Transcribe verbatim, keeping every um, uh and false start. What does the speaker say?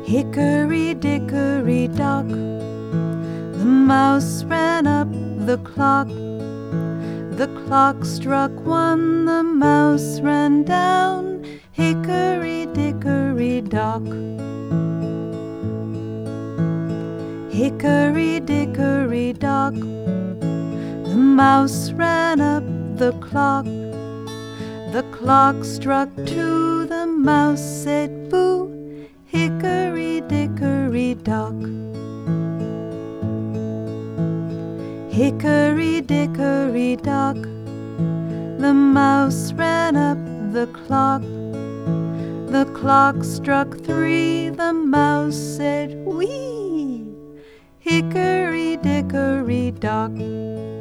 Hickory dickory dock, the mouse ran up the clock. The clock struck one, the mouse ran down. Hickory dickory dock. Hickory dickory dock, the mouse ran up the clock. The clock struck two, the mouse said boo. Hickory dickory dock. Hickory dickory dock, the mouse ran up the clock. The clock struck three, the mouse said wee. Hickory dickory dock.